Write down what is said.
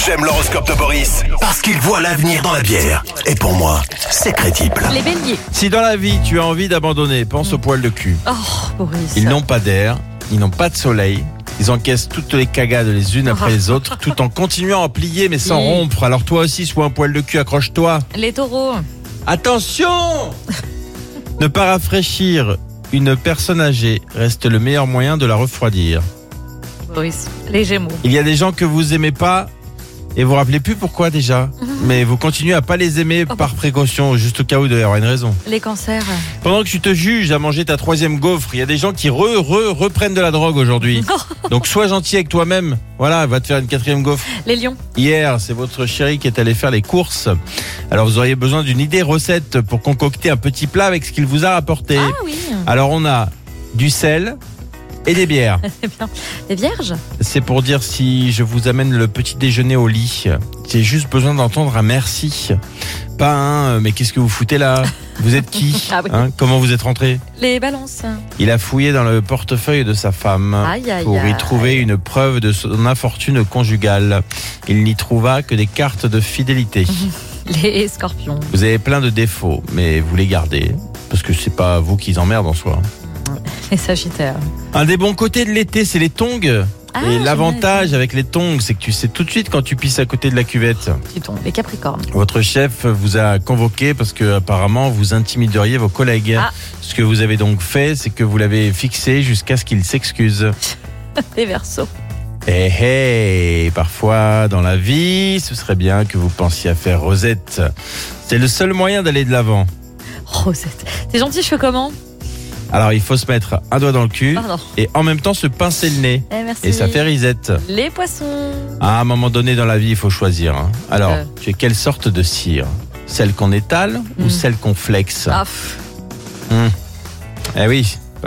J'aime l'horoscope de Boris parce qu'il voit l'avenir dans la bière. Et pour moi, c'est crédible. Les béliers. Si dans la vie tu as envie d'abandonner, pense aux poils de cul. Oh, Boris. Ils n'ont pas d'air, ils n'ont pas de soleil. Ils encaissent toutes les cagades les unes après les autres, tout en continuant à plier mais sans rompre. Alors toi aussi, sois un poil de cul, accroche-toi. Les taureaux. Attention. Ne pas rafraîchir une personne âgée reste le meilleur moyen de la refroidir. Boris. Les gémeaux. Il y a des gens que vous aimez pas et vous rappelez plus pourquoi déjà. Mais vous continuez à pas les aimer par précaution, juste au cas où il doit y avoir une raison. Les cancers. Pendant que tu te juges à manger ta 3e gaufre, il y a des gens qui reprennent de la drogue aujourd'hui. Donc sois gentil avec toi-même. Voilà, va te faire une 4e gaufre. Les lions. Hier, c'est votre chéri qui est allé faire les courses. Alors vous auriez besoin d'une idée recette pour concocter un petit plat avec ce qu'il vous a rapporté. Ah oui. Alors on a du sel et des bières. C'est bien. Les vierges. C'est pour dire si je vous amène le petit déjeuner au lit, j'ai juste besoin d'entendre un merci. Pas un mais qu'est-ce que vous foutez là? Vous êtes qui? Ah oui. Comment vous êtes rentré? Les balances. Il a fouillé dans le portefeuille de sa femme Aïe, aïe, pour y aïe. trouver une preuve de son infortune conjugale. Il n'y trouva que des cartes de fidélité. Les scorpions. Vous avez plein de défauts, mais vous les gardez parce que c'est pas vous qui emmerde en soi. Les sagittaires. Un des bons côtés de l'été, c'est les tongs. Ah, Et j'aime l'avantage avec les tongs, c'est que tu sais tout de suite quand tu pisses à côté de la cuvette. Petit ton. Les capricornes. Votre chef vous a convoqué parce que apparemment vous intimideriez vos collègues. Ah. Ce que vous avez donc fait, c'est que vous l'avez fixé jusqu'à ce qu'il s'excuse. Les verseaux. Parfois dans la vie, ce serait bien que vous pensiez à faire Rosette. C'est le seul moyen d'aller de l'avant. Rosette. T'es gentil, je fais comment? Alors il faut se mettre un doigt dans le cul Pardon. et en même temps se pincer le nez. Merci. Et ça fait risette. Les poissons. À un moment donné dans la vie, il faut choisir. Alors, tu es quelle sorte de cire? Celle qu'on étale ou celle qu'on flexe? Ah, Eh oui,